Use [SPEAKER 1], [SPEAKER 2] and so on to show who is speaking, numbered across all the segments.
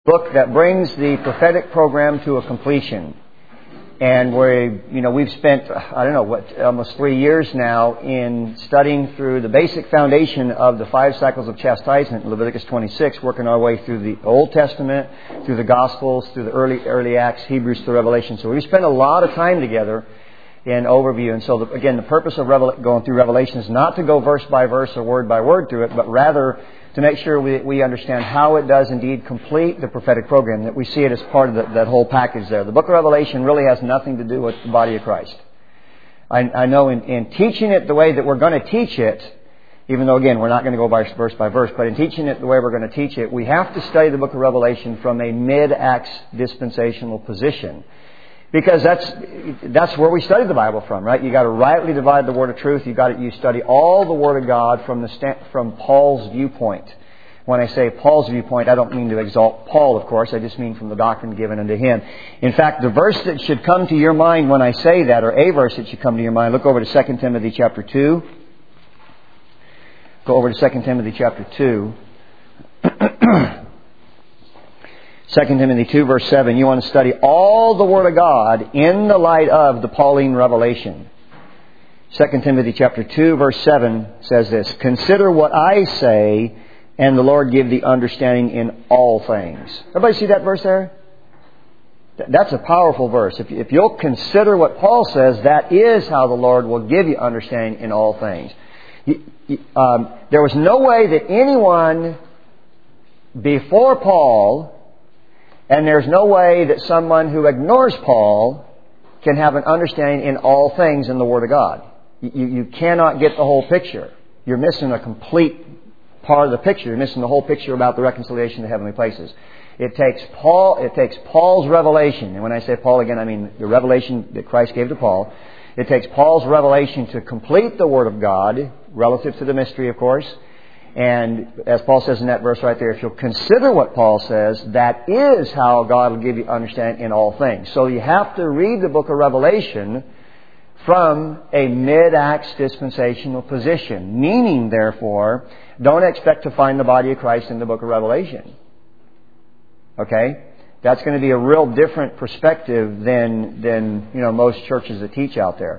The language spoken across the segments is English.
[SPEAKER 1] book that brings the prophetic program to a completion. And we've spent, almost 3 years now in studying through the basic foundation of the 5 cycles of chastisement in Leviticus 26, working our way through the Old Testament, through the Gospels, through the early Acts, Hebrews to Revelation. So we spent a lot of time together in overview. And so, the purpose of going through Revelation is not to go verse by verse or word by word through it, but rather to make sure we understand how it does indeed complete the prophetic program, that we see it as part of that whole package there. The book of Revelation really has nothing to do with the body of Christ. I know in teaching it the way that we're going to teach it, even though, again, we're not going to go verse by verse, but in teaching it the way we're going to teach it, we have to study the book of Revelation from a mid-Acts dispensational position. Because that's where we study the Bible from, right? You got to rightly divide the word of truth. You study all the Word of God from Paul's viewpoint. When I say Paul's viewpoint, I don't mean to exalt Paul, of course. I just mean from the doctrine given unto him. In fact, the verse that should come to your mind when I say that, or a verse that should come to your mind, look over to 2 Timothy chapter 2. Go over to 2 Timothy chapter 2. 2 Timothy 2 verse 7, you want to study all the Word of God in the light of the Pauline revelation. 2 Timothy chapter 2 verse 7 says this, consider what I say, and the Lord give thee understanding in all things. Everybody see that verse there? That's a powerful verse. If you'll consider what Paul says, that is how the Lord will give you understanding in all things. There was no way that anyone before Paul, and there's no way that someone who ignores Paul can have an understanding in all things in the Word of God. You cannot get the whole picture. You're missing a complete part of the picture. You're missing the whole picture about the reconciliation of heavenly places. It takes Paul's revelation. And when I say Paul, again, I mean the revelation that Christ gave to Paul. It takes Paul's revelation to complete the Word of God, relative to the mystery, of course. And as Paul says in that verse right there, if you'll consider what Paul says, that is how God will give you understanding in all things. So you have to read the book of Revelation from a mid-Acts dispensational position. Meaning, therefore, don't expect to find the body of Christ in the book of Revelation. Okay? That's going to be a real different perspective than most churches that teach out there.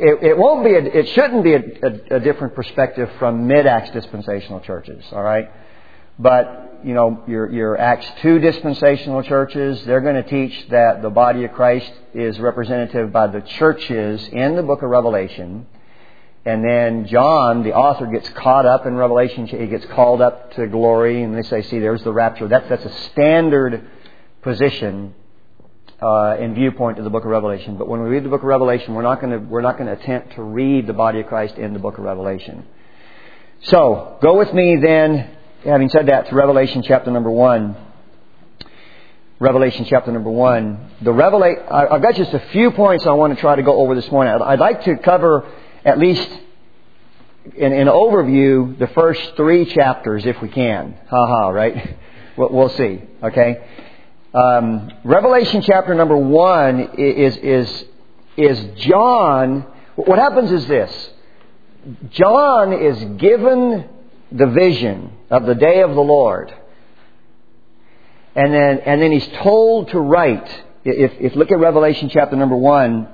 [SPEAKER 1] It shouldn't be a different perspective from mid-Acts dispensational churches, all right? But, your Acts 2 dispensational churches, they're going to teach that the body of Christ is representative by the churches in the book of Revelation. And then John, the author, gets caught up in Revelation. He gets called up to glory, and they say, see, there's the rapture. That's a standard position in viewpoint of the book of Revelation. But when we read the book of Revelation, we're not going to attempt to read the body of Christ in the book of Revelation. So, go with me then, having said that, to Revelation chapter number 1. Revelation chapter number 1. I've got just a few points I want to try to go over this morning. I'd like to cover at least in overview the first 3 chapters if we can. Right? We'll see. Okay? Revelation chapter number 1 is John. What happens is this. John is given the vision of the day of the Lord. And then he's told to write. If look at Revelation chapter number 1,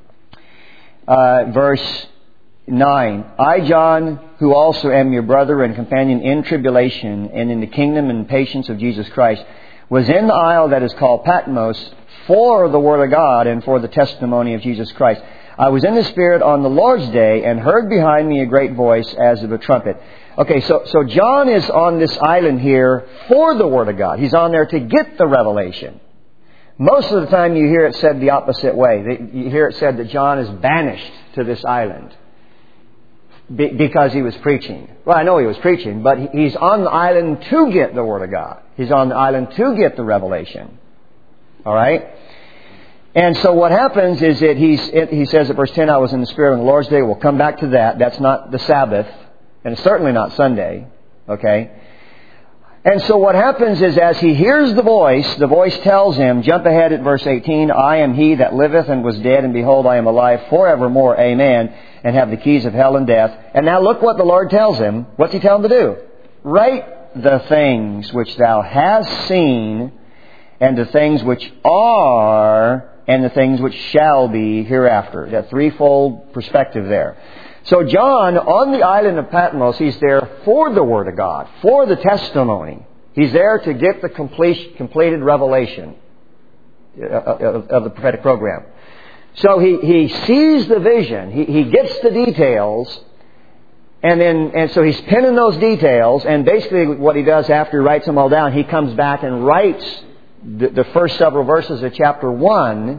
[SPEAKER 1] verse 9. I, John, who also am your brother and companion in tribulation and in the kingdom and patience of Jesus Christ, was in the isle that is called Patmos for the Word of God and for the testimony of Jesus Christ. I was in the Spirit on the Lord's day and heard behind me a great voice as of a trumpet. Okay, so John is on this island here for the Word of God. He's on there to get the revelation. Most of the time you hear it said the opposite way. You hear it said that John is banished to this island because he was preaching. Well, I know he was preaching, but he's on the island to get the Word of God. He's on the island to get the revelation. All right? And so what happens is that he says at verse 10, I was in the Spirit on the Lord's day. We'll come back to that. That's not the Sabbath. And it's certainly not Sunday. Okay? And so what happens is as he hears the voice tells him, jump ahead at verse 18, I am he that liveth and was dead, and behold, I am alive forevermore. Amen. And have the keys of hell and death. And now look what the Lord tells him. What's he tell him to do? Write the things which thou hast seen, and the things which are, and the things which shall be hereafter. That threefold perspective there. So John, on the island of Patmos, he's there for the Word of God, for the testimony. He's there to get the completed revelation of the prophetic program. So he sees the vision, he gets the details, and so he's penning those details, and basically what he does after he writes them all down, he comes back and writes the first several verses of chapter 1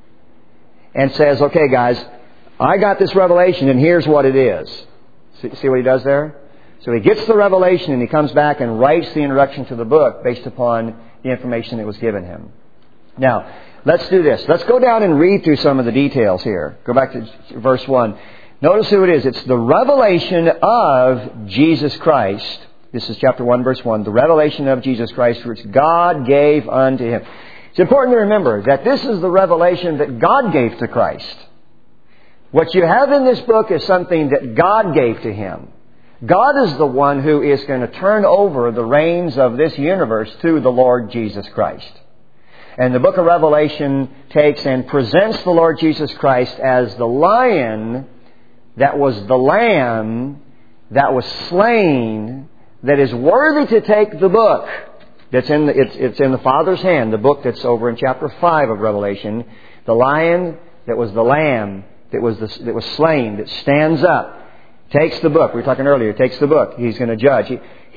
[SPEAKER 1] and says, okay guys, I got this revelation and here's what it is. See what he does there? So he gets the revelation and he comes back and writes the introduction to the book based upon the information that was given him. Now, let's do this. Let's go down and read through some of the details here. Go back to verse 1. Notice who it is. It's the revelation of Jesus Christ. This is chapter 1, verse 1. The revelation of Jesus Christ, which God gave unto Him. It's important to remember that this is the revelation that God gave to Christ. What you have in this book is something that God gave to Him. God is the one who is going to turn over the reins of this universe to the Lord Jesus Christ. And the book of Revelation takes and presents the Lord Jesus Christ as the lion that was the lamb that was slain, that is worthy to take the book that's it's in the Father's hand, the book that's over in chapter 5 of Revelation. The lion that was the lamb that was slain, that stands up, takes the book. We were talking earlier, takes the book. He's going to judge.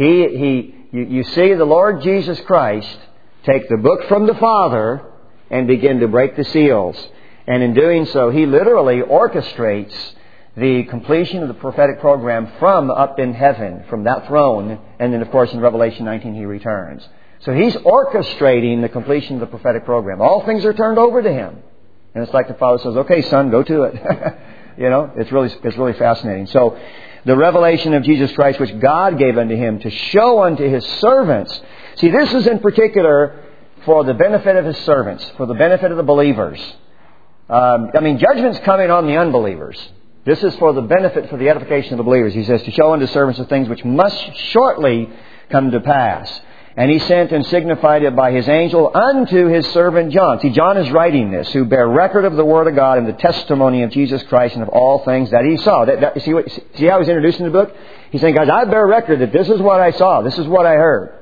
[SPEAKER 1] You see the Lord Jesus Christ take the book from the Father and begin to break the seals. And in doing so, He literally orchestrates the completion of the prophetic program from up in heaven, from that throne. And then, of course, in Revelation 19, He returns. So He's orchestrating the completion of the prophetic program. All things are turned over to Him. And it's like the Father says, okay, Son, go to it. It's really fascinating. So, the revelation of Jesus Christ, which God gave unto Him to show unto His servants. See, this is in particular for the benefit of His servants, for the benefit of the believers. Judgment's coming on the unbelievers. This is for the benefit, for the edification of the believers. He says, to show unto servants the things which must shortly come to pass. And He sent and signified it by His angel unto His servant John. See, John is writing this, who bear record of the Word of God and the testimony of Jesus Christ and of all things that he saw. See how he's introducing the book? He's saying, guys, I bear record that this is what I saw. This is what I heard.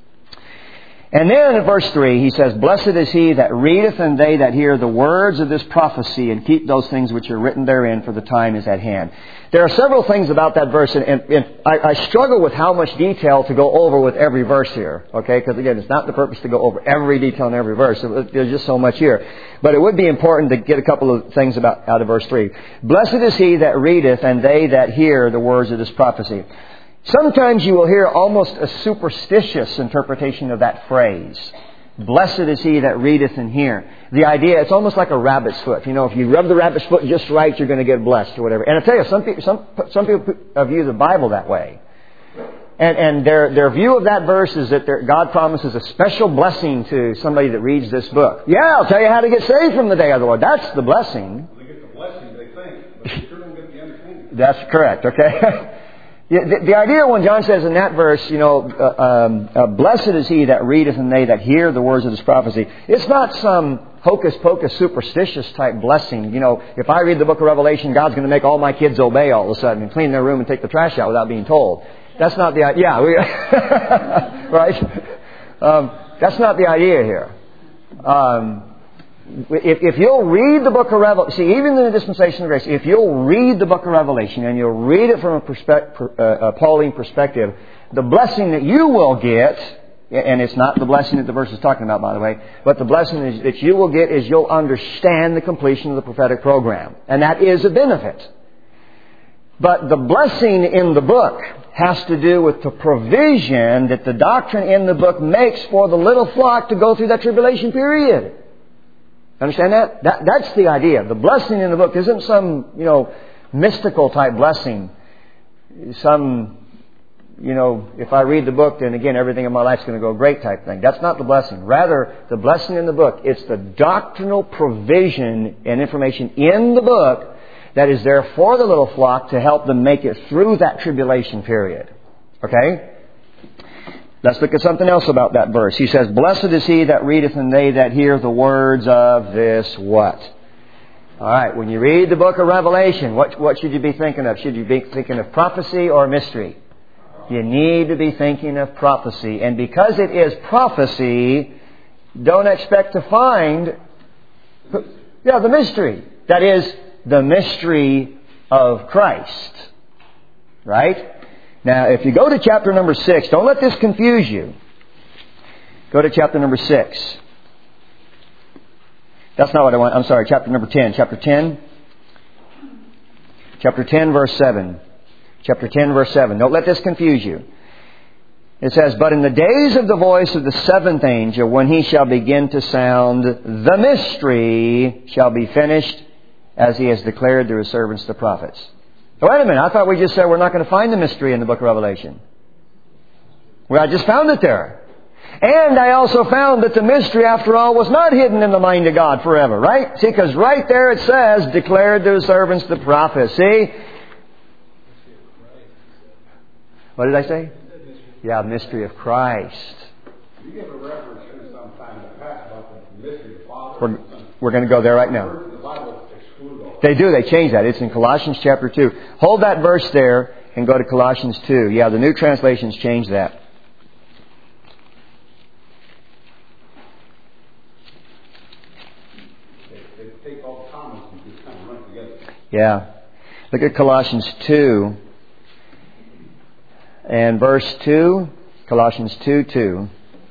[SPEAKER 1] And then in verse 3, he says, blessed is he that readeth and they that hear the words of this prophecy and keep those things which are written therein, for the time is at hand. There are several things about that verse, and I struggle with how much detail to go over with every verse here. Okay, because again, it's not the purpose to go over every detail in every verse. There's just so much here. But it would be important to get a couple of things out of verse 3. Blessed is he that readeth and they that hear the words of this prophecy. Sometimes you will hear almost a superstitious interpretation of that phrase. Blessed is he that readeth and hear. The idea, it's almost like a rabbit's foot. If you rub the rabbit's foot just right, you're going to get blessed or whatever. And I tell you, some people view the Bible that way. And their view of that verse is that God promises a special blessing to somebody that reads this book. Yeah, I'll tell you how to get saved from the day of the Lord. That's the blessing.
[SPEAKER 2] They get the blessing, they think, but they sure don't get the understanding.
[SPEAKER 1] That's correct, okay? The idea when John says in that verse, blessed is he that readeth and they that hear the words of this prophecy. It's not some hocus-pocus superstitious type blessing. If I read the book of Revelation, God's going to make all my kids obey all of a sudden and clean their room and take the trash out without being told. That's not the idea. Yeah, right? That's not the idea here. If you'll read the book of Revelation, see, even in the dispensation of grace, if you'll read the book of Revelation and you'll read it from a Pauline perspective, the blessing that you will get, and it's not the blessing that the verse is talking about, by the way, but the blessing that you will get is you'll understand the completion of the prophetic program. And that is a benefit. But the blessing in the book has to do with the provision that the doctrine in the book makes for the little flock to go through that tribulation period. Understand that? That's the idea. The blessing in the book isn't some, mystical type blessing. Some, if I read the book, then again, everything in my life's going to go great type thing. That's not the blessing. Rather, the blessing in the book, it's the doctrinal provision and information in the book that is there for the little flock to help them make it through that tribulation period. Okay? Let's look at something else about that verse. He says, "Blessed is he that readeth, and they that hear the words of this" what? All right, when you read the book of Revelation, what should you be thinking of? Should you be thinking of prophecy or mystery? You need to be thinking of prophecy. And because it is prophecy, don't expect to find the mystery. That is, the mystery of Christ. Right? Now, if you go to chapter number 6, don't let this confuse you. Go to chapter number 6. That's not what I want. I'm sorry, chapter number 10. Chapter 10. Chapter 10, verse 7. Chapter 10, verse 7. Don't let this confuse you. It says, "But in the days of the voice of the seventh angel, when he shall begin to sound, the mystery shall be finished, as he has declared through his servants the prophets." Wait a minute, I thought we just said we're not going to find the mystery in the book of Revelation. Well, I just found it there. And I also found that the mystery, after all, was not hidden in the mind of God forever, right? See, because right there it says, "declared to his servants the prophets." See? What did I say? Yeah, mystery of Christ.
[SPEAKER 2] You give a reference to some time in the past about the mystery of the Father.
[SPEAKER 1] We're going to go there right now.
[SPEAKER 2] The Bible excludes all.
[SPEAKER 1] They do. They change that. It's in Colossians chapter 2. Hold that verse there and go to Colossians 2. Yeah, the new translations change that.
[SPEAKER 2] They take all the comments and just kind of run together.
[SPEAKER 1] Yeah. Look at Colossians 2 and verse 2. Colossians 2:2.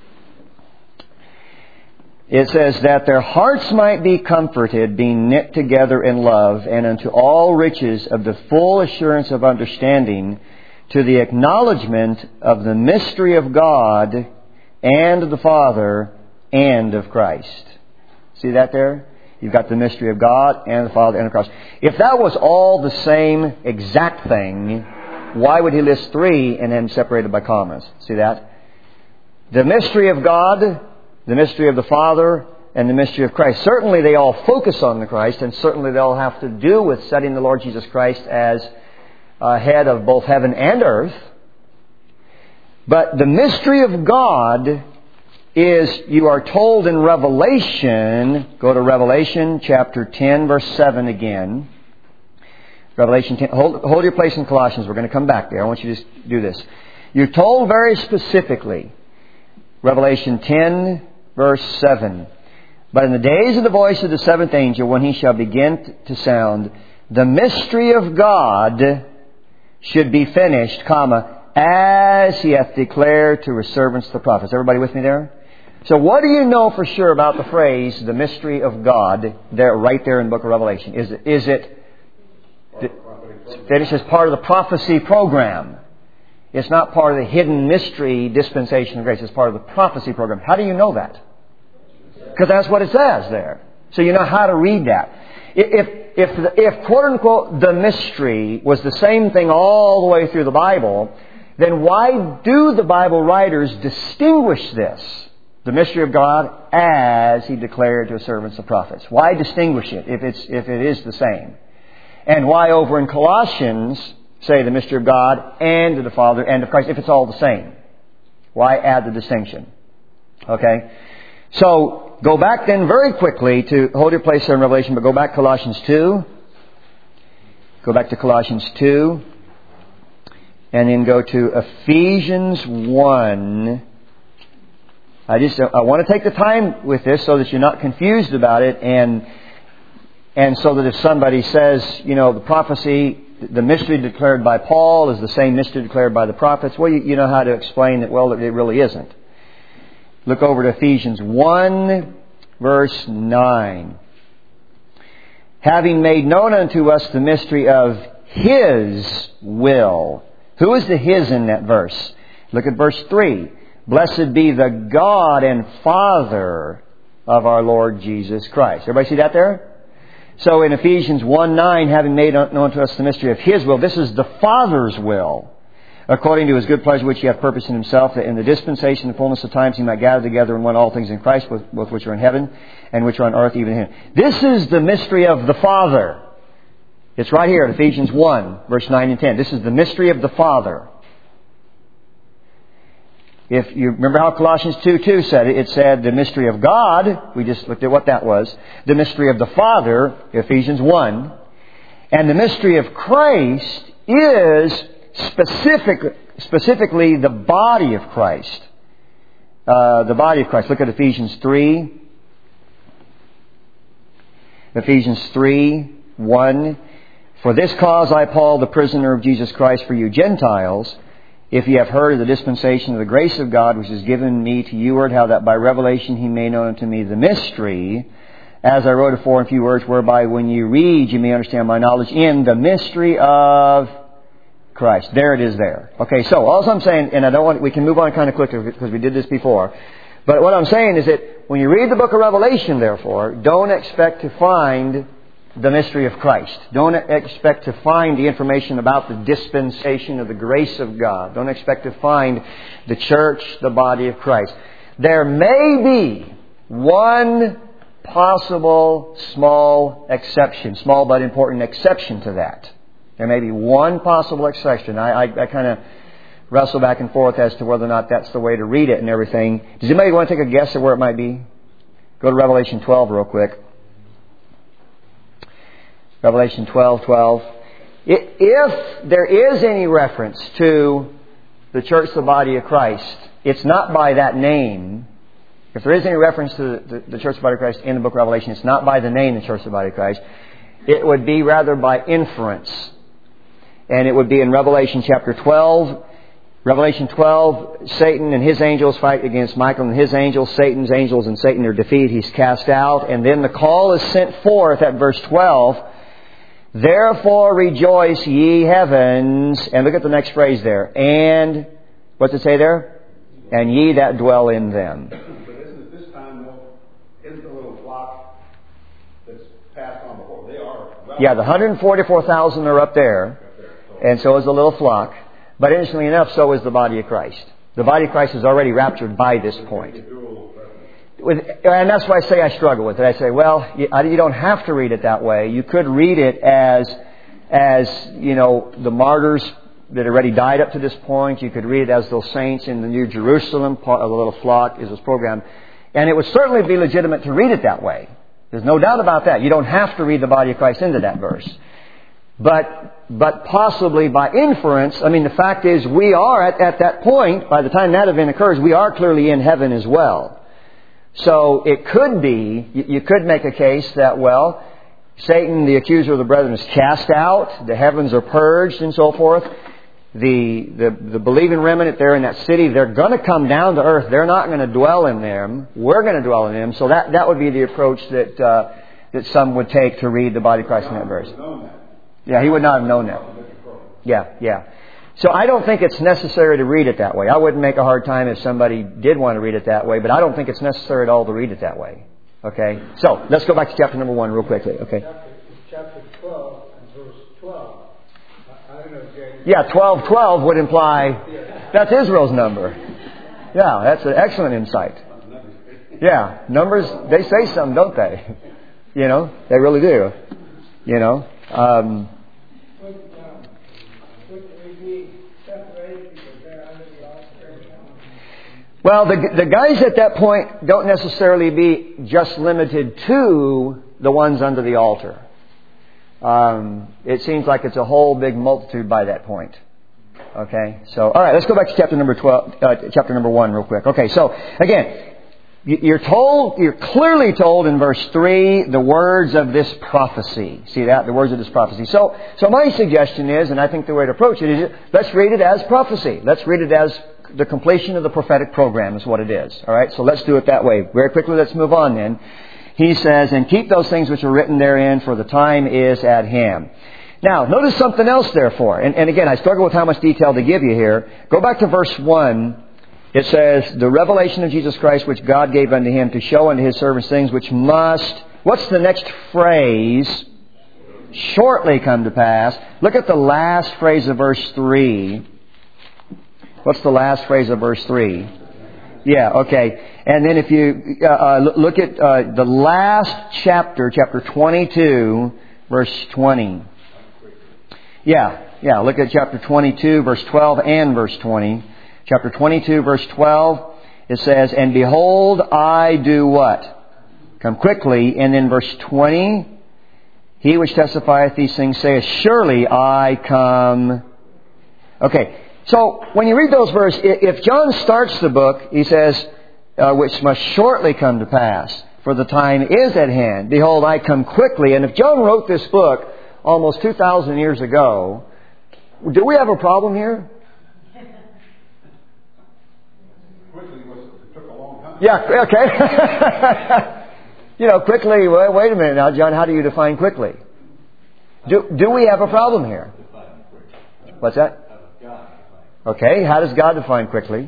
[SPEAKER 1] It says that their hearts might be comforted, being knit together in love, and unto all riches of the full assurance of understanding, to the acknowledgement of the mystery of God and of the Father and of Christ. See that there? You've got the mystery of God and the Father and of Christ. If that was all the same exact thing, why would he list three and then separated by commas? See that? The mystery of God, the mystery of the Father, and the mystery of Christ. Certainly they all focus on the Christ, and certainly they all have to do with setting the Lord Jesus Christ as head of both heaven and earth. But the mystery of God is, you are told in Revelation, go to Revelation chapter 10, verse 7 again. Revelation 10, hold your place in Colossians. We're going to come back there. I want you to just do this. You're told very specifically, Revelation 10, verse 7. "But in the days of the voice of the seventh angel, when he shall begin to sound, the mystery of God should be finished, as he hath declared to his servants the prophets." Everybody with me there? So what do you know for sure about the phrase, the mystery of God, there, right there in the book of Revelation? Is it finished as part of the prophecy program? It's not part of the hidden mystery dispensation of grace. It's part of the prophecy program. How do you know that? Because that's what it says there. So you know how to read that. If quote unquote the mystery was the same thing all the way through the Bible, then why do the Bible writers distinguish this? The mystery of God as he declared to his servants the prophets. Why distinguish it if it is the same? And why over in Colossians say the mystery of God and of the Father and of Christ if it's all the same? Why add the distinction? Okay? So, go back then very quickly to, hold your place there in Revelation, but go back to Colossians 2. Go back to Colossians 2. And then go to Ephesians 1. I want to take the time with this so that you're not confused about it, and so that if somebody says, the prophecy, the mystery declared by Paul is the same mystery declared by the prophets, well, you know how to explain that, well, it really isn't. Look over to Ephesians 1, verse 9. "Having made known unto us the mystery of His will." Who is the His in that verse? Look at verse 3. "Blessed be the God and Father of our Lord Jesus Christ." Everybody see that there? So in Ephesians 1:9, "having made known to us the mystery of His will," this is the Father's will, "according to His good pleasure which He hath purposed in Himself, that in the dispensation and fullness of times He might gather together in one all things in Christ, both which are in heaven and which are on earth, even in Him." This is the mystery of the Father. It's right here in Ephesians 1, verse 9 and 10. This is the mystery of the Father. If you remember how Colossians 2:2 said it, it said the mystery of God, we just looked at what that was, the mystery of the Father, Ephesians 1, and the mystery of Christ is specifically the body of Christ. The body of Christ. Look at Ephesians 3. Ephesians 3:1. For this cause I, Paul, the prisoner of Jesus Christ, for you Gentiles, if ye have heard of the dispensation of the grace of God, which is given me to you, how that by revelation He made known unto me the mystery, as I wrote afore in few words, whereby when you read, you may understand my knowledge in the mystery of Christ. There it is there. Okay, so all I'm saying, and we can move on kind of quickly because we did this before, but what I'm saying is that when you read the book of Revelation, therefore, don't expect to find the mystery of Christ. Don't expect to find the information about the dispensation of the grace of God. Don't expect to find the church, the body of Christ. There may be one possible small exception, small but important exception to that. There may be one possible exception. I kind of wrestle back and forth as to whether or not that's the way to read it and everything. Does anybody want to take a guess at where it might be? Go to Revelation 12 real quick. Revelation 12:12. If there is any reference to the church, the body of Christ, it's not by that name. If there is any reference to the church, the body of Christ in the book of Revelation, it's not by the name, the church, the body of Christ. It would be rather by inference. And it would be in Revelation chapter 12. Revelation 12, Satan and his angels fight against Michael and his angels. Satan's angels and Satan are defeated. He's cast out. And then the call is sent forth at verse 12. Therefore rejoice, ye heavens. And look at the next phrase there. And, what's it say there? And ye that dwell in them.
[SPEAKER 2] But isn't it this time, though, isn't the little flock that's passed on before? They are.
[SPEAKER 1] Yeah, the 144,000 are up there. And so is the little flock. But interestingly enough, so is the body of Christ. The body of Christ is already raptured by this point. And that's why I say I struggle with it. I say, well, you don't have to read it that way. You could read it as the martyrs that already died up to this point. You could read it as those saints in the New Jerusalem, part of the little flock is this program. And it would certainly be legitimate to read it that way. There's no doubt about that. You don't have to read the body of Christ into that verse. But possibly by inference, the fact is we are at that point, by the time that event occurs, we are clearly in heaven as well. So it could be, you could make a case that, well, Satan, the accuser of the brethren, is cast out, the heavens are purged and so forth. The believing remnant there in that city, they're going to come down to earth. They're not going to dwell in them. We're going to dwell in them. So that would be the approach that some would take to read the body of Christ in that verse. Yeah, he would not have known that. Yeah. So I don't think it's necessary to read it that way. I wouldn't make a hard time if somebody did want to read it that way, but I don't think it's necessary at all to read it that way. Okay? So, let's go back to chapter number 1 real quickly. Okay?
[SPEAKER 3] Chapter 12 and verse 12. I don't know, Jay.
[SPEAKER 1] Yeah, 12:12 would imply that's Israel's number. Yeah, that's an excellent insight. Yeah, numbers, they say something, don't they? They really do. Well, the guys at that point don't necessarily be just limited to the ones under the altar. It seems like it's a whole big multitude by that point. Okay, so all right, let's go back to chapter number 1 real quick. Okay, so again, you're clearly told in verse 3 the words of this prophecy. See that? The words of this prophecy. So my suggestion is, and I think the way to approach it is, let's read it as prophecy. Let's read it as the completion of the prophetic program is what it is. All right, so let's do it that way. Very quickly, let's move on then. He says, and keep those things which are written therein, for the time is at hand. Now, notice something else, therefore. And again, I struggle with how much detail to give you here. Go back to verse 1. It says, the revelation of Jesus Christ, which God gave unto Him to show unto His servants things which must... What's the next phrase? Shortly come to pass. Look at the last phrase of verse 3. What's the last phrase of verse 3? Yeah, okay. And then if you look at the last chapter 22, verse 20. Yeah, look at chapter 22, verse 12 and verse 20. Chapter 22, verse 12, it says, and behold, I do what? Come quickly. And then verse 20, he which testifieth these things saith, surely I come. Okay, so when you read those verses, if John starts the book, he says, which must shortly come to pass, for the time is at hand. Behold, I come quickly. And if John wrote this book almost 2,000 years ago, do we have a problem here?
[SPEAKER 2] Quickly it took a long time.
[SPEAKER 1] Yeah, okay. Quickly, wait a minute now, John, how do you define quickly? Do we have a problem here? What's that? Okay, how does God define quickly?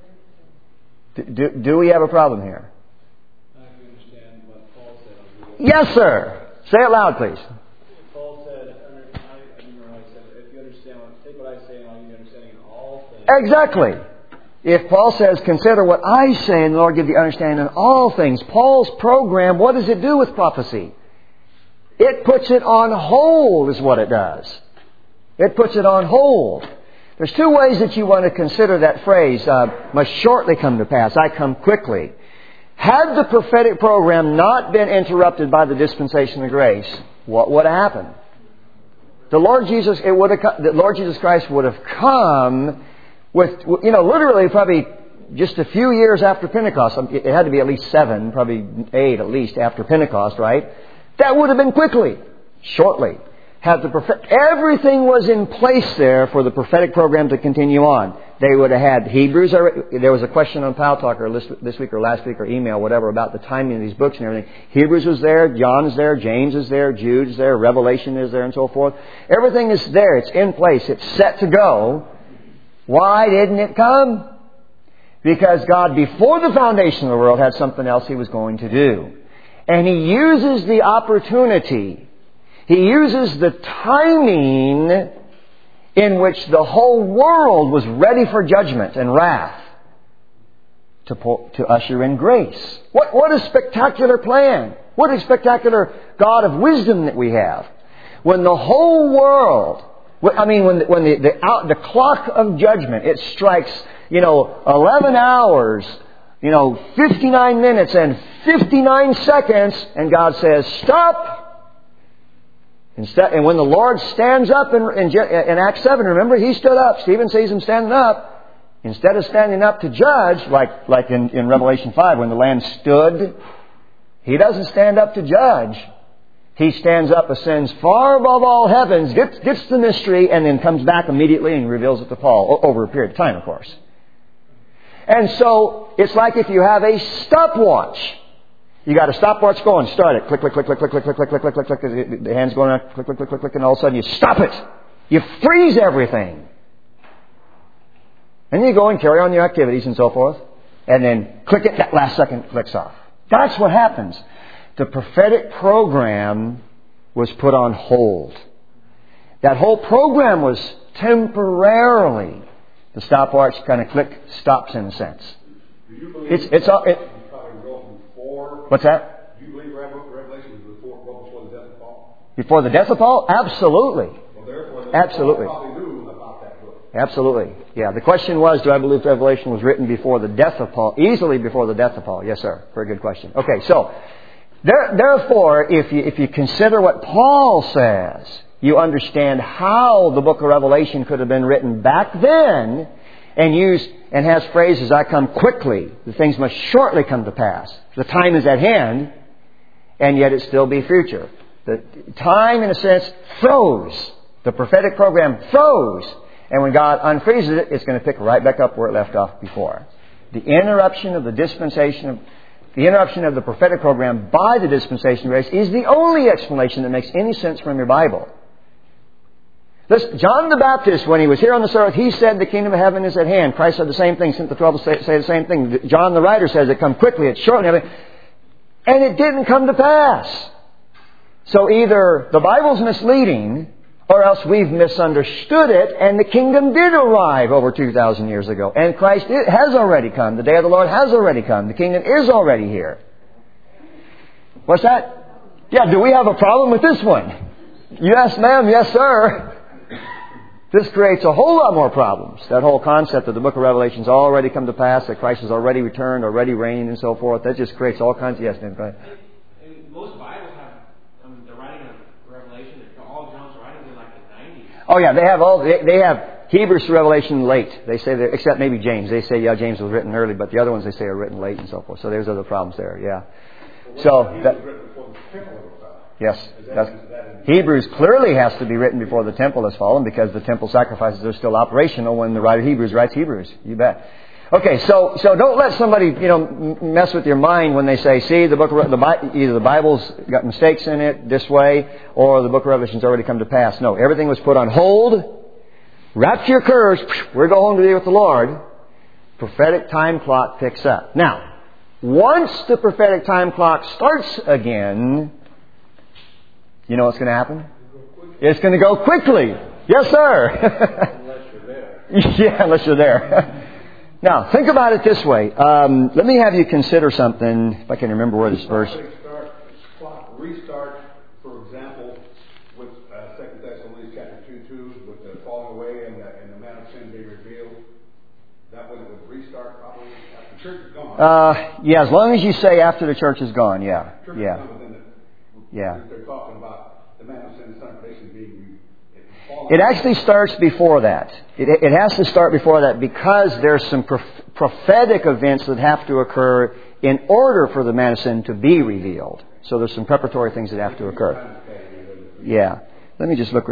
[SPEAKER 1] Do we have a problem here? Yes, sir. Say it loud, please.
[SPEAKER 4] Paul said, if you understand, take what I say and all you understanding in all things.
[SPEAKER 1] Exactly. If Paul says, consider what I say and the Lord give you understanding in all things, Paul's program, what does it do with prophecy? It puts it on hold is what it does. It puts it on hold. There's two ways that you want to consider that phrase, must shortly come to pass. I come quickly. Had the prophetic program not been interrupted by the dispensation of grace, what would have happened? The Lord Jesus Christ would have come with, literally probably just a few years after Pentecost. It had to be at least 7, probably 8 at least after Pentecost, right? That would have been quickly, shortly. Everything was in place there for the prophetic program to continue on. They would have had Hebrews. There was a question on Pal Talker this week or last week or email, whatever, about the timing of these books and everything. Hebrews was there, John's there, James is there, Jude's there, Revelation is there, and so forth. Everything is there. It's in place. It's set to go. Why didn't it come? Because God, before the foundation of the world, had something else He was going to do. And He uses the opportunity. He uses the timing in which the whole world was ready for judgment and wrath to usher in grace. What a spectacular plan. What a spectacular God of wisdom that we have. When the whole world, when the clock of judgment, it strikes, 11 hours, 59 minutes and 59 seconds, and God says, stop! And when the Lord stands up in Acts 7, remember, He stood up. Stephen sees Him standing up. Instead of standing up to judge, like in Revelation 5, when the Lamb stood, He doesn't stand up to judge. He stands up, ascends far above all heavens, gets the mystery, and then comes back immediately and reveals it to Paul, over a period of time, of course. And so, it's like if you have a stopwatch. You got a stopwatch going, start it. Click, click, click, click, click, click, click, click, click, click, click, click. The hand's going on, click, click, click, click, click, and all of a sudden you stop it. You freeze everything. And you go and carry on your activities and so forth. And then click it, that last second clicks off. That's what happens. The prophetic program was put on hold. That whole program was temporarily. The stopwatch kind of stops in a sense. What's that?
[SPEAKER 2] Do you believe Revelation was before the death of Paul?
[SPEAKER 1] Before the death of Paul? Absolutely.
[SPEAKER 2] Well, therefore,
[SPEAKER 1] absolutely.
[SPEAKER 2] Paul probably knew about that book.
[SPEAKER 1] Absolutely. Yeah. The question was, do I believe Revelation was written before the death of Paul? Easily before the death of Paul. Yes, sir. Very good question. Okay, so therefore, if you consider what Paul says, you understand how the book of Revelation could have been written back then and has phrases, I come quickly, the things must shortly come to pass. The time is at hand, and yet it still be future. The time, in a sense, froze. The prophetic program froze. And when God unfreezes it, it's going to pick right back up where it left off before. The interruption of the prophetic program by the dispensation of grace is the only explanation that makes any sense from your Bible. Listen, John the Baptist, when he was here on this earth, he said the kingdom of heaven is at hand. Christ said the same thing, sent the 12 to say the same thing. John the writer says it come quickly, it's shortly, and it didn't come to pass. So either the Bible's misleading, or else we've misunderstood it, and the kingdom did arrive over 2,000 years ago. And Christ has already come. The day of the Lord has already come. The kingdom is already here. What's that? Yeah, do we have a problem with this one? Yes, ma'am. Yes, sir. This creates a whole lot more problems. That whole concept that the book of Revelation has already come to pass, that Christ has already returned, already reigning, and so forth. That just creates all kinds of... Yes, Nathan, go ahead.
[SPEAKER 5] And most Bibles have the writing of Revelation. All John's writings in like the 90s.
[SPEAKER 1] Oh yeah, they have Hebrews to Revelation late. They say that, except maybe James. They say, yeah, James was written early, but the other ones they say are written late and so forth. So there's other problems there, yeah. Yes, Hebrews clearly has to be written before the temple has fallen, because the temple sacrifices are still operational when the writer of Hebrews writes Hebrews. You bet. Okay, so don't let somebody mess with your mind when they say, see, the book of either the Bible's got mistakes in it this way, or the book of Revelation's already come to pass. No, everything was put on hold. Rapture occurs. We go home to be with the Lord. Prophetic time clock picks up. Now, once the prophetic time clock starts again, you know what's going to happen? It's going to go quickly. Yes, sir.
[SPEAKER 2] Unless you're there.
[SPEAKER 1] Yeah, unless you're there. Now, think about it this way. Let me have you consider something, if I can remember where this verse...
[SPEAKER 2] Restart, for example, with 2 Thessalonians chapter 2, with the falling away and the man of sin being revealed. That would restart probably after the church is gone.
[SPEAKER 1] Yeah, as long as you say after the church is gone, yeah.
[SPEAKER 2] Church
[SPEAKER 1] Yeah.
[SPEAKER 2] is gone, but then
[SPEAKER 1] Yeah.
[SPEAKER 2] they're talking about the man of sin, the son of perdition being
[SPEAKER 1] It actually starts before that. It has to start before that, because there's some prophetic events that have to occur in order for the man of sin to be revealed. So there's some preparatory things that have to occur. Yeah. Let me just look.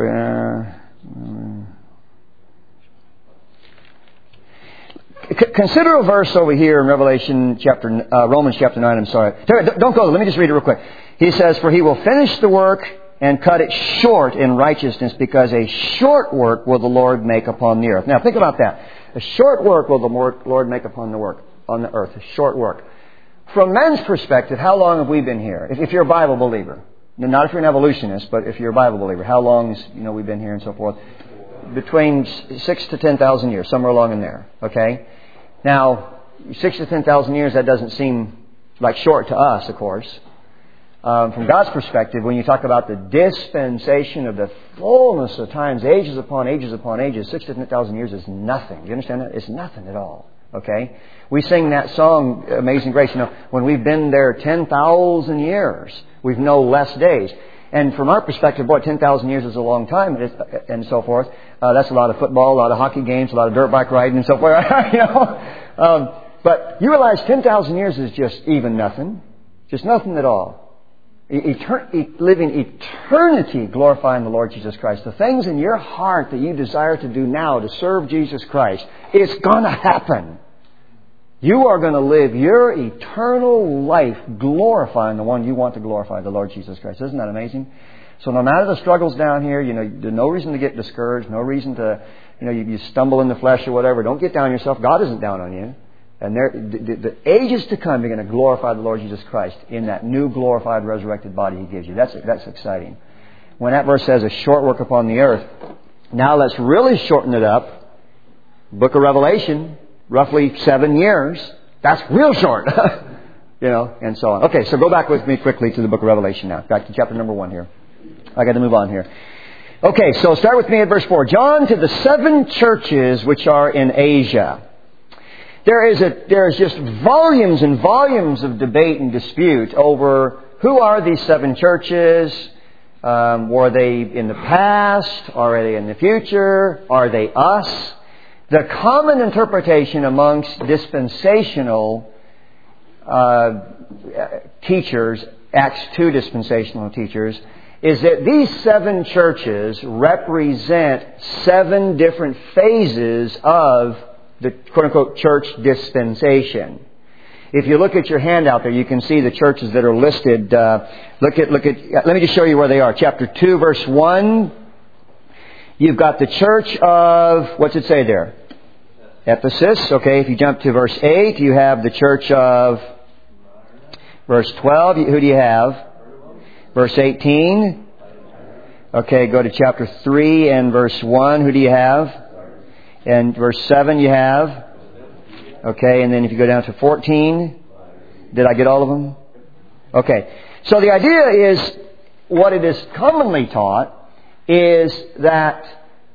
[SPEAKER 1] Consider a verse over here in Romans chapter 9. I'm sorry. Don't go. Let me just read it real quick. He says, "For he will finish the work and cut it short in righteousness, because a short work will the Lord make upon the earth." Now think about that. A short work will the Lord make upon the earth. A short work. From man's perspective, how long have we been here? If you're a Bible believer. Not if you're an evolutionist, but if you're a Bible believer. How long has we've been here and so forth? Between 6,000 to 10,000 years, somewhere along in there. Okay? Now, 6,000 to 10,000 years, that doesn't seem like short to us, of course. From God's perspective, when you talk about the dispensation of the fullness of times, ages upon ages upon ages, 6,000 to 10,000 years is nothing. Do you understand that? It's nothing at all. Okay? We sing that song, Amazing Grace. When we've been there 10,000 years, we've no less days. And from our perspective, 10,000 years is a long time, and so forth. That's a lot of football, a lot of hockey games, a lot of dirt bike riding, and so forth. But you realize 10,000 years is just even nothing. Just nothing at all. Living eternity glorifying the Lord Jesus Christ. The things in your heart that you desire to do now to serve Jesus Christ, it's going to happen. You are going to live your eternal life glorifying the one you want to glorify, the Lord Jesus Christ. Isn't that amazing? So no matter the struggles down here, there's no reason to get discouraged, no reason to, you stumble in the flesh or whatever. Don't get down on yourself. God isn't down on you. And the ages to come, you're going to glorify the Lord Jesus Christ in that new glorified, resurrected body He gives you. That's exciting. When that verse says a short work upon the earth, now let's really shorten it up. Book of Revelation, roughly 7 years. That's real short. And so on. Okay, so go back with me quickly to the book of Revelation now. Back to chapter number 1 here. I got to move on here. Okay, so start with me at verse 4. John, to the 7 churches which are in Asia. There is just volumes and volumes of debate and dispute over who are these 7 churches. Were they in the past? Are they in the future? Are they us? The common interpretation amongst dispensational teachers, Acts 2 dispensational teachers, is that these 7 churches represent 7 different phases of the quote-unquote church dispensation. If you look at your handout there, you can see the churches that are listed. Look at. Let me just show you where they are. Chapter 2, verse 1. You've got the church of, what's it say there? Ephesus. Okay, if you jump to verse 8, you have the church of, verse 12, who do you have? Verse 18. Okay, go to chapter 3 and verse 1, who do you have? And verse 7 you have. Okay, and then if you go down to 14, did I get all of them? Okay, so the idea is, what it is commonly taught is that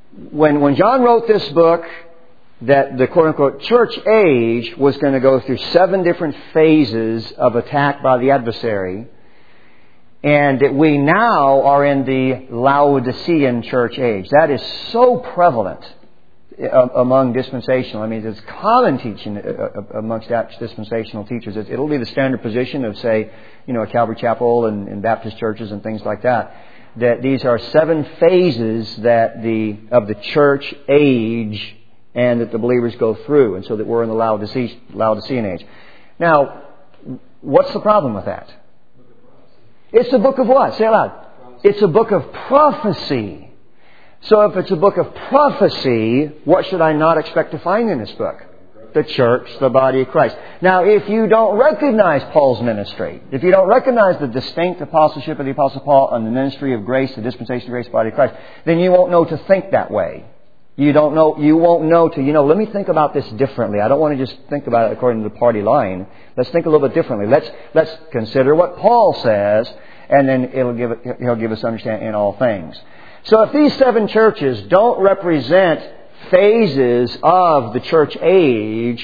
[SPEAKER 1] when John wrote this book, that the quote-unquote church age was going to go through 7 different phases of attack by the adversary, and that we now are in the Laodicean church age. That is so prevalent among dispensational. I mean, it's common teaching amongst dispensational teachers. It'll be the standard position of, say, a Calvary Chapel and Baptist churches and things like that. That these are 7 phases of the church age, and that the believers go through, and so that we're in the Laodicean age. Now, what's the problem with that? It's a book of what? Say it loud. It's a book of prophecy. So if it's a book of prophecy, what should I not expect to find in this book? The church, the body of Christ. Now, if you don't recognize Paul's ministry, if you don't recognize the distinct apostleship of the Apostle Paul and the ministry of grace, the dispensation of grace, the body of Christ, then you won't know to think that way. You won't know to, let me think about this differently. I don't want to just think about it according to the party line. Let's think a little bit differently. Let's consider what Paul says, and then he'll give us understanding in all things. So if these 7 churches don't represent phases of the church age,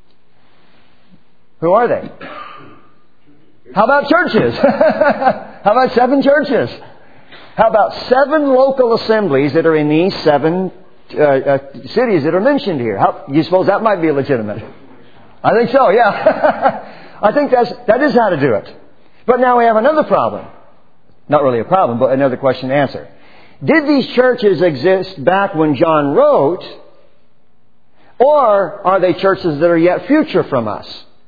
[SPEAKER 1] who are they? How about churches? How about 7 churches? How about 7 local assemblies that are in these 7 cities that are mentioned here? You suppose that might be legitimate? I think so, yeah. I think that is how to do it. But now we have another problem. Not really a problem, but another question to answer. Did these churches exist back when John wrote, or are they churches that are yet future from us?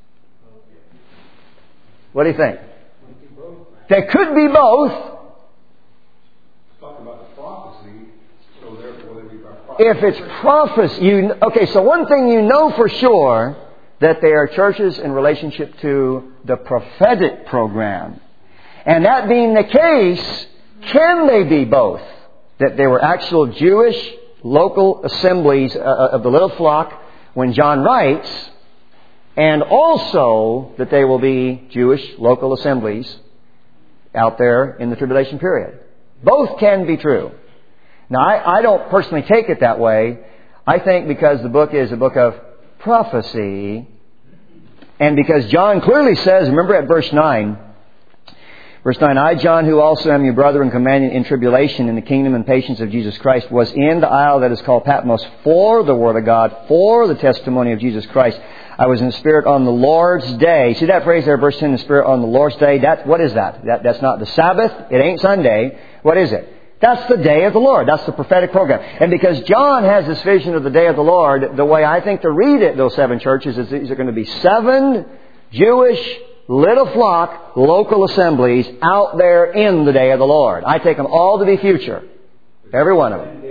[SPEAKER 1] What do you think? They could be both.
[SPEAKER 2] Talking about the prophecy, so therefore they be prophecy.
[SPEAKER 1] If it's prophecy, so one thing you know for sure, that they are churches in relationship to the prophetic program. And that being the case, can they be both? That they were actual Jewish local assemblies of the little flock when John writes, and also that they will be Jewish local assemblies out there in the tribulation period. Both can be true. Now, I don't personally take it that way. I think because the book is a book of prophecy, and because John clearly says, remember at verse 9, I, John, who also am your brother and companion in tribulation in the kingdom and patience of Jesus Christ, was in the isle that is called Patmos for the word of God, for the testimony of Jesus Christ. I was in the Spirit on the Lord's day. See that phrase there, verse 10, in the Spirit on the Lord's day? What is that? That's not the Sabbath. It ain't Sunday. What is it? That's the day of the Lord. That's the prophetic program. And because John has this vision of the day of the Lord, the way I think to read it, those 7 churches, is these are going to be 7 Jewish little flock, local assemblies out there in the day of the Lord. I take them all to be future. Every one of them.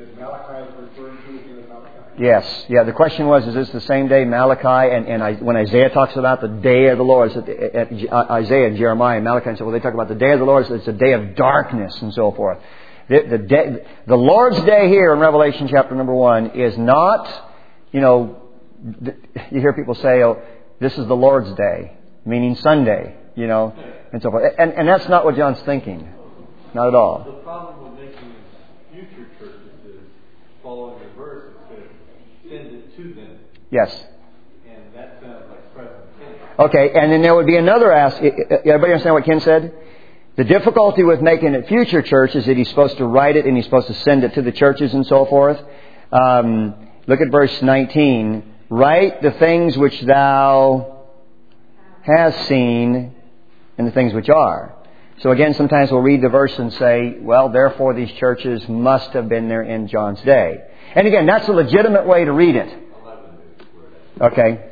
[SPEAKER 1] Yes. Yeah, the question was, is this the same day Malachi and when Isaiah talks about the day of the Lord, Isaiah and Jeremiah and Malachi, and so they talk about the day of the Lord, so it's a day of darkness and so forth. The Lord's day here in Revelation chapter number 1 is not, you hear people say, oh, this is the Lord's day, meaning Sunday, and so forth. And that's not what John's thinking. Not at all.
[SPEAKER 6] The problem with making future churches is following the verse. Send it to them.
[SPEAKER 1] Yes.
[SPEAKER 6] And that sounds like present tense.
[SPEAKER 1] Okay, and then there would be another everybody understand what Ken said? The difficulty with making it future church is that he's supposed to write it and he's supposed to send it to the churches and so forth. Look at verse 19. Write the things which thou hast seen and the things which are. So again, sometimes we'll read the verse and say, well, therefore these churches must have been there in John's day. And again, that's a legitimate way to read it. Okay.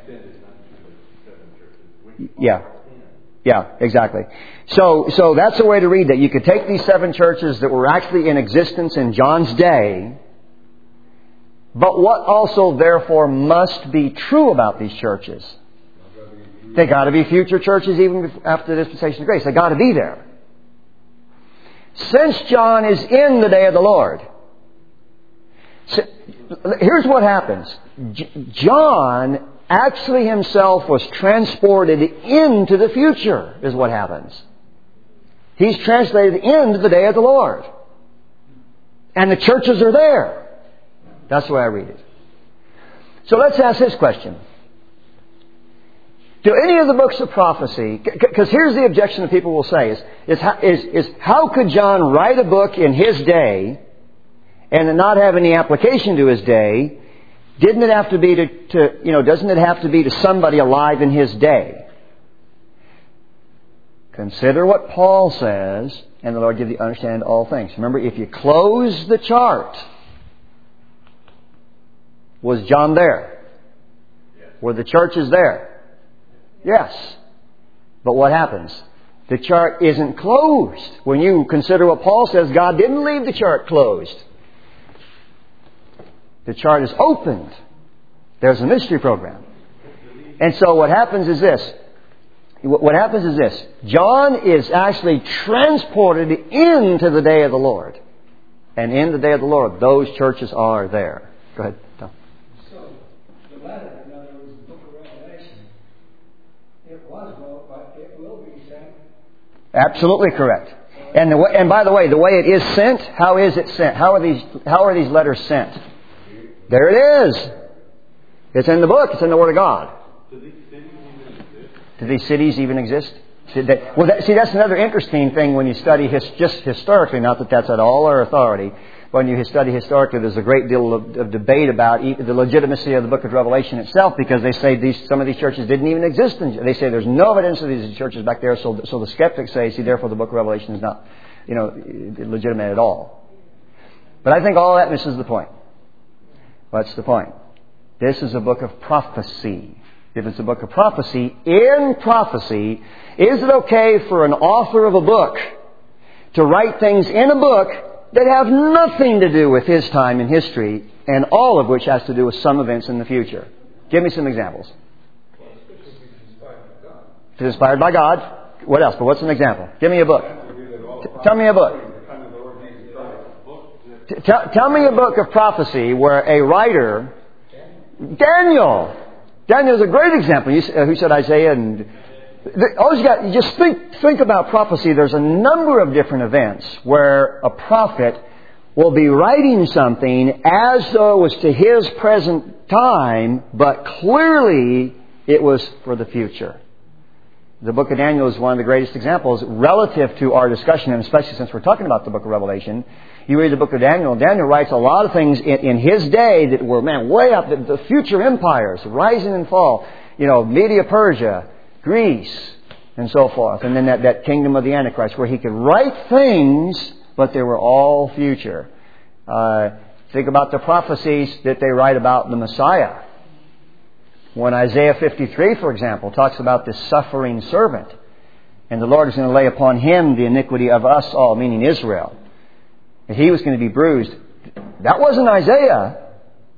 [SPEAKER 1] Yeah, exactly. So that's a way to read that. You could take these 7 churches that were actually in existence in John's day, but what also therefore must be true about these churches? They got to be future churches even after the dispensation of grace. They got to be there. Since John is in the day of the Lord, so, here's what happens. John actually himself was transported into the future, is what happens. He's translated into the day of the Lord. And the churches are there. That's the way I read it. So let's ask this question. Do any of the books of prophecy, because here's the objection that people will say, is how could John write a book in his day and not have any application to his day? Didn't it have to be doesn't it have to be to somebody alive in his day? Consider what Paul says, and the Lord give you understand all things. Remember, if you close the chart, was John there? Yes. Were the churches there? Yes. But what happens? The chart isn't closed. When you consider what Paul says, God didn't leave the chart closed. The chart is opened. There's a mystery program. And so what happens is this. John is actually transported into the day of the Lord. And in the day of the Lord, those churches are there. Go ahead, Tom.
[SPEAKER 3] So, the letter, in other words, the book of Revelation, it was wrote, but it will be sent.
[SPEAKER 1] Absolutely correct. And by the way, the way it is sent, how is it sent? How are these letters sent? There it is. It's in the book. It's in the Word of God. Do these cities even exist? That's another interesting thing when you study just historically. Not that that's at all our authority. When you study historically, there's a great deal of debate about the legitimacy of the book of Revelation itself, because they say some of these churches didn't even exist. They say there's no evidence of these churches back there. So the skeptics say, therefore the book of Revelation is not, legitimate at all. But I think all that misses the point. What's the point? This is a book of prophecy. If it's a book of prophecy, in prophecy, is it okay for an author of a book to write things in a book that have nothing to do with his time in history, and all of which has to do with some events in the future? Give me some examples. It's inspired by God. What else? But what's an example? Give me a book. Tell me a book. Tell me a book of prophecy where a writer... Daniel's a great example. Who said Isaiah? And you just think about prophecy. There's a number of different events where a prophet will be writing something as though it was to his present time, but clearly it was for the future. The book of Daniel is one of the greatest examples relative to our discussion, and especially since we're talking about the book of Revelation. You read the book of Daniel. Daniel writes a lot of things in his day that were, way up, the future empires, rising and fall. Media, Persia, Greece, and so forth. And then that kingdom of the Antichrist, where he could write things, but they were all future. Think about the prophecies that they write about the Messiah. When Isaiah 53, for example, talks about this suffering servant, and the Lord is going to lay upon him the iniquity of us all, meaning Israel. And he was going to be bruised. That wasn't Isaiah.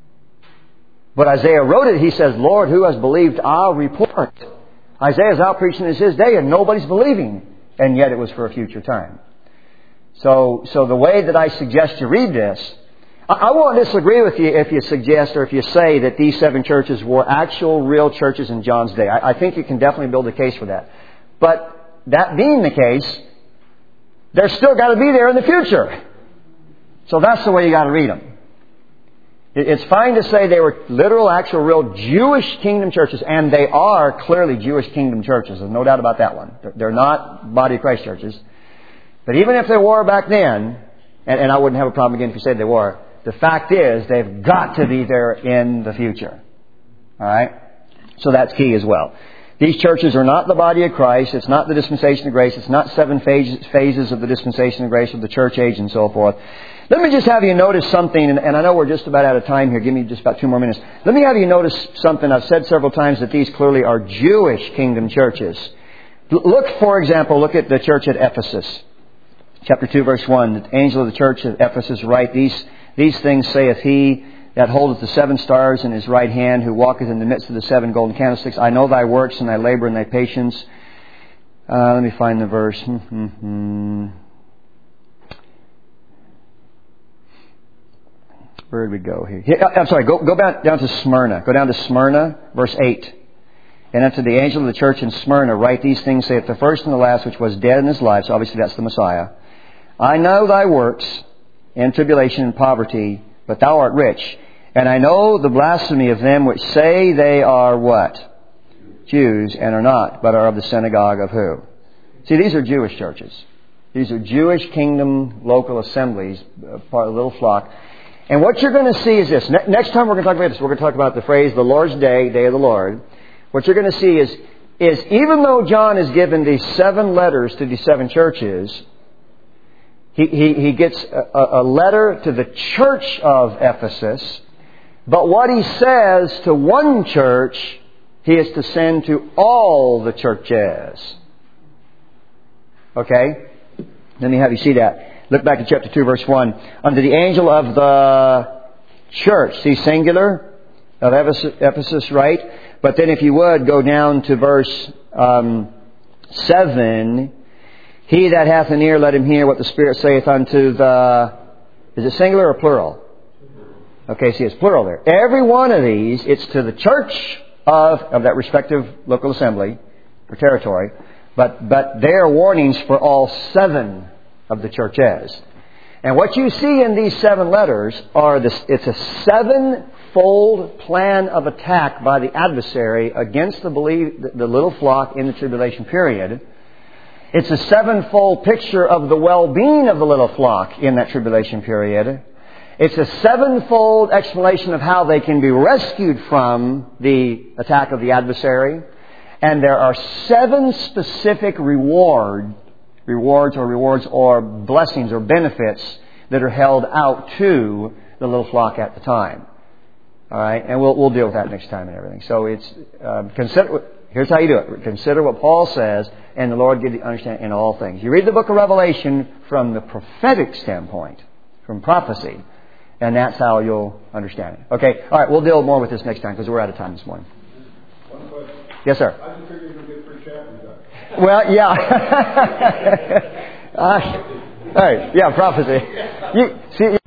[SPEAKER 1] But Isaiah wrote it. He says, Lord, who has believed our report? Isaiah's out preaching in his day and nobody's believing. And yet it was for a future time. So the way that I suggest you read this, I won't disagree with you if you suggest or if you say that these 7 churches were actual real churches in John's day. I think you can definitely build a case for that. But that being the case, they're still got to be there in the future. So that's the way you got to read them. It's fine to say they were literal, actual, real Jewish kingdom churches, and they are clearly Jewish kingdom churches. There's no doubt about that one. They're not body of Christ churches. But even if they were back then, and I wouldn't have a problem again if you said they were, the fact is they've got to be there in the future. All right? So that's key as well. These churches are not the body of Christ. It's not the dispensation of grace. It's not 7 phases of the dispensation of grace of the church age and so forth. Let me just have you notice something, and I know we're just about out of time here. Give me just about 2 more minutes. Let me have you notice something. I've said several times that these clearly are Jewish kingdom churches. For example, look at the church at Ephesus. Chapter 2, verse 1. The angel of the church at Ephesus write, These things saith he that holdeth the 7 stars in his right hand, who walketh in the midst of the 7 golden candlesticks. I know thy works and thy labor and thy patience. Let me find the verse. Where did we go here? I'm sorry, go back down to Smyrna. Go down to Smyrna, verse 8. And unto the angel of the church in Smyrna write these things, saith the first and the last, which was dead in his life. So obviously that's the Messiah. I know thy works, and tribulation and poverty, but thou art rich. And I know the blasphemy of them which say they are what? Jews, and are not, but are of the synagogue of who? See, these are Jewish churches. These are Jewish kingdom local assemblies, part of the little flock. And what you're going to see is this. Next time we're going to talk about this, we're going to talk about the phrase, the Lord's Day, Day of the Lord. What you're going to see is even though John is given these 7 letters to these 7 churches, he gets a letter to the church of Ephesus. But what he says to one church, he is to send to all the churches. Okay? Let me have you see that. Look back at chapter 2, verse 1. Unto the angel of the church. See, singular of Ephesus, right? But then if you would, go down to verse 7. He that hath an ear, let him hear what the Spirit saith unto the... Is it singular or plural? Okay, see, it's plural there. Every one of these, it's to the church of that respective local assembly or territory. But they are warnings for all 7 of the churches. And what you see in these 7 letters are it's a 7-fold plan of attack by the adversary against the little flock in the tribulation period. It's a 7-fold picture of the well-being of the little flock in that tribulation period. It's a 7-fold explanation of how they can be rescued from the attack of the adversary. And there are 7 specific rewards or blessings or benefits that are held out to the little flock at the time. All right, and we'll deal with that next time and everything. So it's here's how you do it. Consider what Paul says, and the Lord gives you understanding in all things. You read the book of Revelation from the prophetic standpoint, from prophecy, and that's how you'll understand it. Okay, all right, we'll deal more with this next time because we're out of time this morning.
[SPEAKER 2] One question.
[SPEAKER 1] Yes, sir.
[SPEAKER 2] I just figured you're going to get 3 chapters done.
[SPEAKER 1] Well, yeah. All right, yeah, prophecy.